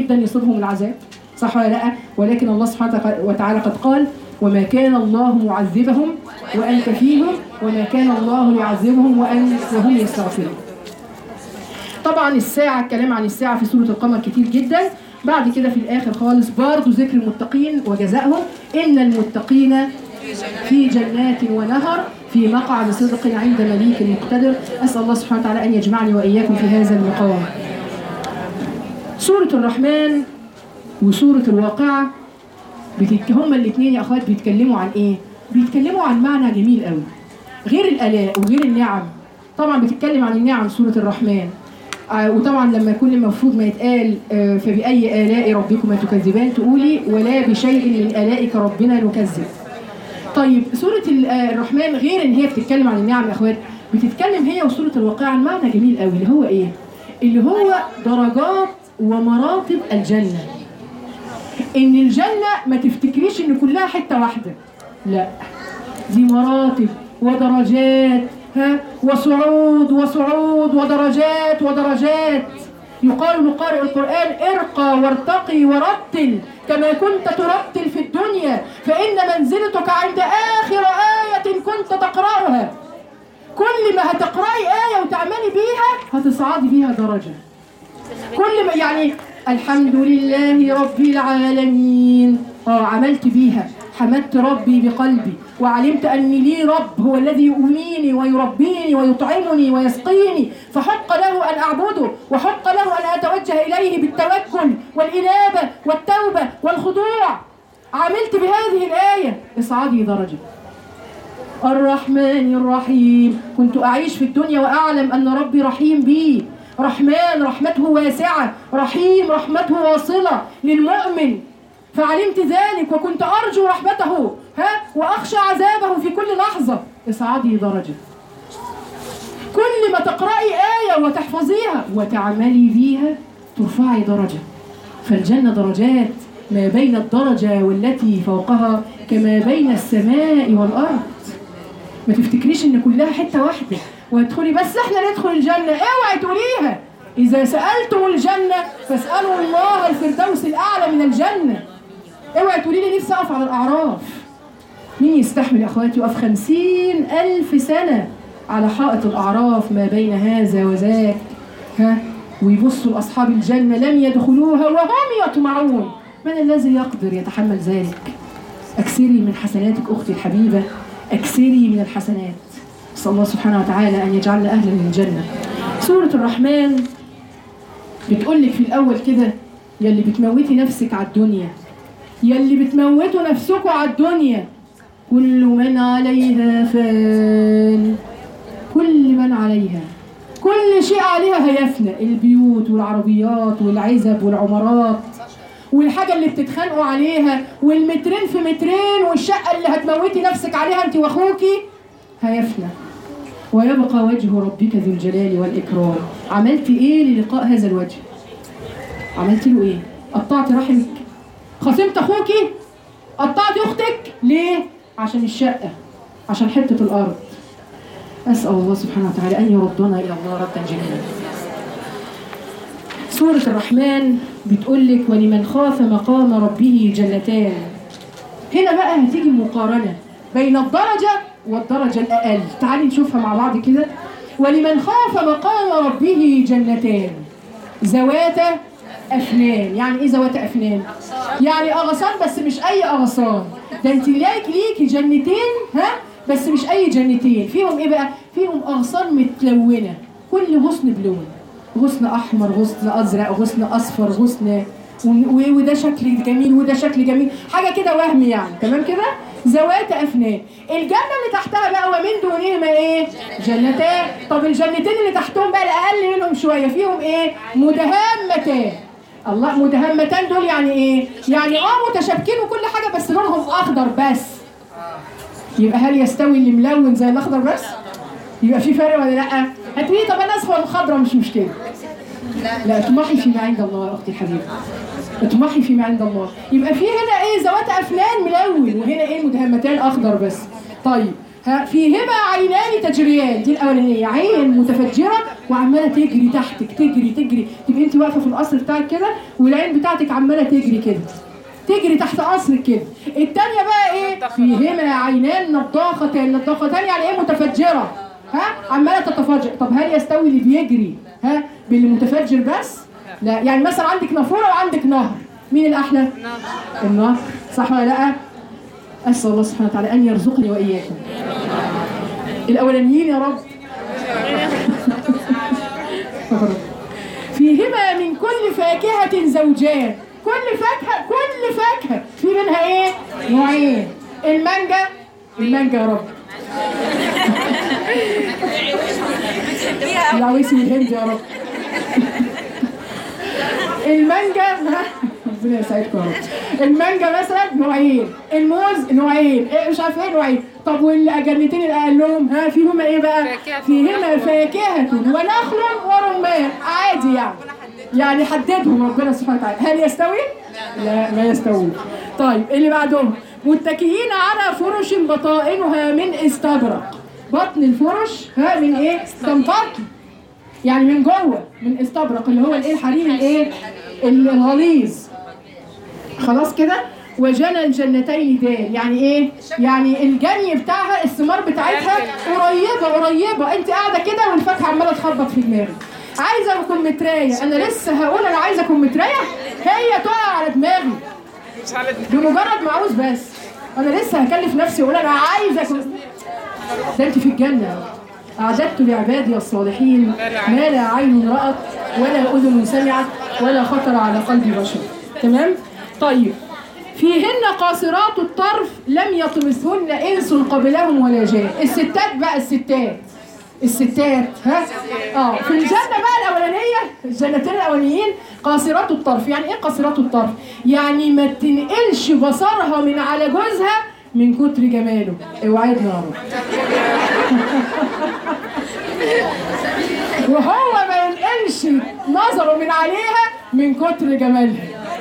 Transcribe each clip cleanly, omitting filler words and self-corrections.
جدا يصيبهم العذاب، صح ولا لا؟ ولكن الله سبحانه وتعالى قد قال وما كان الله معذبهم وأنت فيهم وما كان الله يعذبهم وهم يستغفرون. طبعا الساعة، الكلام عن الساعة في سورة القمر كتير جدا. بعد كده في الآخر خالص برضو ذكر المتقين وجزائهم، إن المتقين في جنات ونهر في مقعد صدق عند مليك مقتدر. أسأل الله سبحانه وتعالى أن يجمعني وإياكم في هذا المقام. سورة الرحمن وسورة الواقعة هما الاثنين يا أخوات بيتكلموا عن إيه؟ بيتكلموا عن معنى جميل قوي غير الآلاء وغير النعم. طبعا بتتكلم عن النعم سورة الرحمن، وطبعا لما يكون المفروض ما يتقال فبأي آلاء ربكما تكذبان تقولي ولا بشيء من آلائك ربنا نكذب. طيب سورة الرحمن غير ان هي بتتكلم عن النعم يا اخوات، بتتكلم هي وسورة الواقعة عن معنى جميل قوي اللي هو ايه؟ اللي هو درجات ومراتب الجنة. ان الجنة ما تفتكريش ان كلها حتة واحدة، لا دي مراتب ودرجات، وصعود وصعود ودرجات ودرجات. يقال لقارئ القرآن ارقى وارتقي ورتل كما كنت ترتل في الدنيا فإن منزلتك عند آخر آية كنت تقرأها. كل ما هتقرأي آية وتعملي بيها هتصعدي بيها درجة. كل ما يعني الحمد لله رب العالمين عملت بيها، حمدت ربي بقلبي وعلمت أني لي رب هو الذي يؤويني ويربيني ويطعمني ويسقيني، فحق له أن أعبده وحق له أن أتوجه إليه بالتوكل والإنابة والتوبة والخضوع. عملت بهذه الآية اصعدي درجة. الرحمن الرحيم، كنت أعيش في الدنيا وأعلم أن ربي رحيم بي، رحمن رحمته واسعة، رحيم رحمته واصلة للمؤمن، فعلمت ذلك وكنت أرجو رحمته وأخشى عذابه في كل لحظة. اصعدي درجة. كل ما تقرأي آية وتحفظيها وتعملي بيها ترفعي درجة. فالجنة درجات، ما بين الدرجة والتي فوقها كما بين السماء والأرض. ما تفتكريش ان كلها حتة واحدة وادخلي بس احنا ندخل الجنة، اوعي تقوليها. إذا سألتم الجنة فاسألوا الله الفردوس الأعلى من الجنة. اوعي تقولي لي نفسي أقف على الأعراف. مين يستحمل يا أخواتي يقف 50,000 سنة على حائط الأعراف ما بين هذا وذاك ويبصوا لأصحاب الجنة لم يدخلوها وهم يطمعون؟ من الذي يقدر يتحمل ذلك؟ أكثري من حسناتك أختي الحبيبة، أكثري من الحسنات. أسأل الله سبحانه وتعالى أن يجعلنا أهلا من الجنة. سورة الرحمن بتقولك في الأول كده يلي بتموتي نفسك على الدنيا، يلي بتموتوا نفسكوا على الدنيا، كل من عليها فان، كل من عليها، كل شيء عليها هيفنى، البيوت والعربيات والعزب والعمارات والحاجة اللي بتتخانقوا عليها والمترين في مترين والشقة اللي هتموتي نفسك عليها انت واخوكي هيفنى، ويبقى وجه ربك ذو الجلال والإكرام. عملتي ايه للقاء هذا الوجه؟ عملتي له ايه؟ قطعتي رحمك؟ خصمت اخوكي؟ قطعتي اختك؟ ليه؟ عشان الشقة، عشان حتة الأرض. أسأل الله سبحانه وتعالى أن يردنا إلى الله ردا جميلا. سورة الرحمن بتقولك ولمن خاف مقام ربه جنتان. هنا بقى هتيجي مقارنة بين الدرجة والدرجة الأقل. تعالي نشوفها مع بعض كده. ولمن خاف مقام ربه جنتان ذواتا أفنان. يعني إيه ذواتا أفنان؟ يعني أغصان، بس مش أي أغصان، ده أنت ليكي جنتين بس مش أي جنتين. فيهم إيه بقى؟ فيهم أغصان متلونة، كل غصن بلون، غصن أحمر، غصن أزرق، غصن أصفر، غصن وده شكل جميل وده شكل جميل، حاجة كده وهم يعني. تمام كده؟ ذوات أفنان. الجنة اللي تحتها بقى ومن دونهما إيه؟ جنتان. طب الجنتين اللي تحتهم بقى الأقل منهم شوية فيهم إيه؟ مدهامتان. الله، مدهامتان دول يعني إيه؟ يعني متشابكين وكل حاجة بس لونهم أخضر بس. يبقى هل يستوي اللي ملون زي الأخضر بس؟ يبقى في فرق ولا لأ؟ هتقولي طب أنا أصفر وخضرا مش مشكلة. لا، اطمحي فيما عند الله يا أختي الحبيبة، اطمحي فيما عند الله. يبقى في هنا ايه؟ ذوات أفنان ملون، وهنا ايه؟ مدهمتان أخضر بس. طيب فيهما عينان تجريان، دي الاولانيه، عين متفجره وعماله تجري تحتك، تجري تبقى انت واقفه في القصر بتاعك كده والعين بتاعتك عماله تجري كده، تجري تحت قصرك كده. الثانيه بقى ايه؟ فيهما عينان نضاختان يعني ايه؟ متفجره، عماله تتفجر. طب هل يستوي اللي بيجري باللي متفجر بس؟ لا. يعني مثلا عندك نافوره وعندك نهر، مين الاحلى؟ النهر، صح ولا لا؟ اسال الله سبحانه وتعالى ان يرزقني واياكم الاولانيين يا رب. فيهما من كل فاكهه زوجان، كل فاكهه في منها ايه؟ نوعين. المانجا يا رب، العويسي والهند يا رب. المانجا ربنا يسعدكم يا رب. المانجا مثلا نوعين، الموز نوعين، مش عارف ايه نوعين. طب والجنتين اللي قال لهم فيهما ايه بقى؟ فيهما فاكهة ونخل ورمان، عادي يعني حددهم ربنا سبحانه وتعالى. هل يستوي؟ لا ما يستوي. طيب اللي بعدهم متكئين على فرش بطائنها من استبرق. بطن الفرش من ايه؟ كان بطن يعني من جوه من استبرق، اللي هو الايه؟ الحرير الايه؟ الغليظ. خلاص كده. وجنى الجنتين دان، يعني ايه؟ يعني الجني بتاعها الثمار بتاعتها قريبه، انت قاعده كده والفاكهه عماله تخبط في دماغك. عايزه كمثريه، انا لسه هقول انا عايزه كمثريه، هي تقع على دماغي بمجرد ما اعوز. بس انا لسه هكلف نفسي واقول انا عايزه ده انت في الجنه. أعددت لعبادي الصالحين ما لا عين رأت ولا أذن سمعت ولا خطر على قلب بشر. تمام؟ طيب فيهن قاصرات الطرف لم يطمثهن إنس قبلهم ولا جان. الستات بقى، الستات في الجنة بقى الأولانية، الجنتين الأولانيين قاصرات الطرف. يعني إيه قاصرات الطرف؟ يعني ما تنقلش بصرها من على جوزها من كتر جماله. اوعدنا يا رب. وهو ما ينقلش نظره من عليها من كتر جمالها.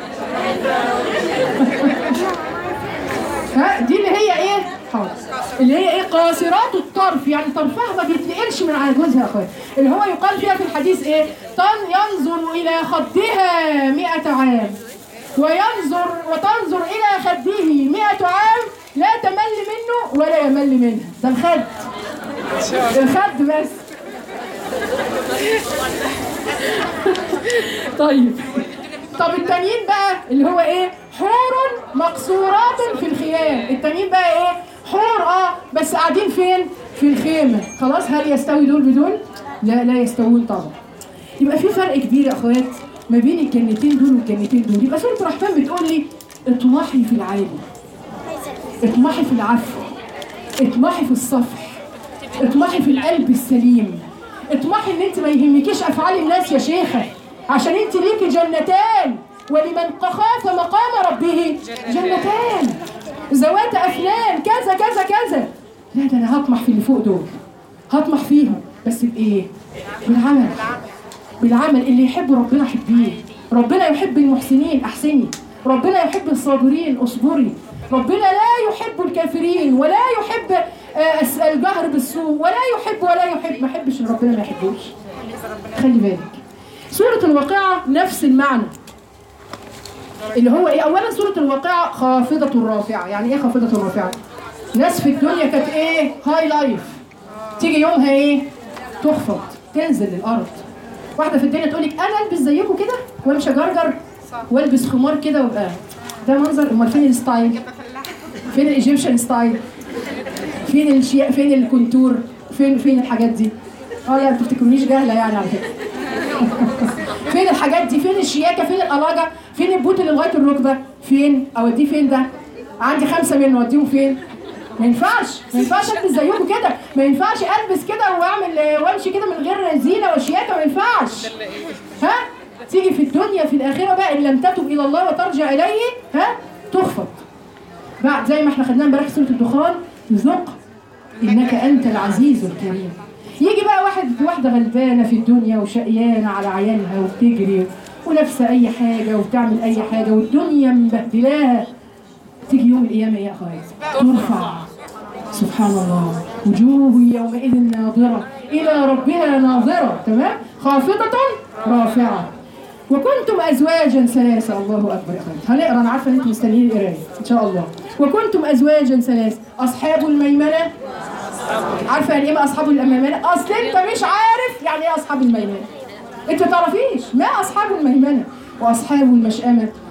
دي اللي هي ايه؟ حاضر. اللي هي ايه؟ قاصرات الطرف، يعني طرفها ما بيتنقلش من على جوزها يا اخويا. اللي هو يقال فيها في الحديث ايه؟ ينظر الى خدها 100 عام وتنظر الى خده 100 عام لا تمل منه ولا يمل منها. ده الخد بس. طب التانيين بقى اللي هو ايه؟ حور مقصورات في الخيام. التانيين بقى ايه؟ حور بس قاعدين فين؟ في الخيمه. خلاص. هل يستوي دول بدول؟ لا يستوون طبعا. يبقى في فرق كبير يا اخوات ما بين الجنتين دول والجنتين دول. يبقى سورة الرحمن بتقول لي اطمحي في العالي، اطمحي في العفو، اطمحي في الصفح، اطمحي في القلب السليم، اطمحي ان انت ما يهمكيش افعال الناس يا شيخه، عشان انت ليكي جنتان ولمن خاف مقام ربه جنتان ذوات افنان كذا كذا كذا. لا ده انا هطمح في اللي فوق دول، هطمح فيهم بس بايه؟ بالعمل. اللي يحب ربنا حبيه، ربنا يحب المحسنين احسني، ربنا يحب الصابرين اصبري، ربنا لا يحب الكافرين ولا يحب الجهر بالسوء ولا يحب ما يحبش ربنا ما يحبوش. خلي بالك. سورة الواقعة نفس المعنى، اللي هو ايه؟ اولا سورة الواقعة خافضة رافعة. يعني ايه خافضة رافعة؟ ناس في الدنيا كانت ايه؟ هاي لايف، تيجي يومها ايه؟ تخفض، تنزل للارض. واحدة في الدنيا تقولك انا البس زيكم كده وامشي جرجر والبس خمار كده وابقى ده منظر. امال فين الستايل؟ فين الايجيبشن ستايل؟ فين الشياء؟ فين الكونتور؟ فين الحاجات دي؟ لا ما تفتكرونيش جاهله يعني على فكره. فين الحاجات دي؟ فين الشياكه؟ فين القلاجه؟ فين البوت اللي لغايه الركبه؟ فين؟ اوديه فين ده؟ عندي 5 منه اوديهم فين؟ ما ينفعش البس زيكم كده، ما ينفعش البس كده وامشي كده من غير زينه وشياكه، ما ينفعش. تيجي في الدنيا في الاخره بقى ان لم تتب الى الله وترجع اليه تخفض. بعد زي ما احنا خدناه امبارح في سوره الدخان، ذق انك انت العزيز الكريم. يجي بقى واحده غلبانه في الدنيا وشقيانه على عيالها وبتجري ولابسه اي حاجه وبتعمل اي حاجه والدنيا مبهدلاها، تيجي يوم القيامه يا اخويا ترفع. سبحان الله. وجوه يومئذ ناظرة إلى ربها ناظرة. تمام؟ خافضة رافعة. وكنتم أزواجا ثلاثة. الله أكبر يا أخوان. هنقرأ، أنا عارفة إن أنتم مستنيين القراية إن شاء الله. وكنتم أزواجا ثلاثة أصحاب الميمنة. عارفة يعني إيه أصحاب الميمنة؟ أصل أنت مش عارف يعني إيه أصحاب الميمنة. أنت ما تعرفيش ما أصحاب الميمنة. وأصحاب المشأمة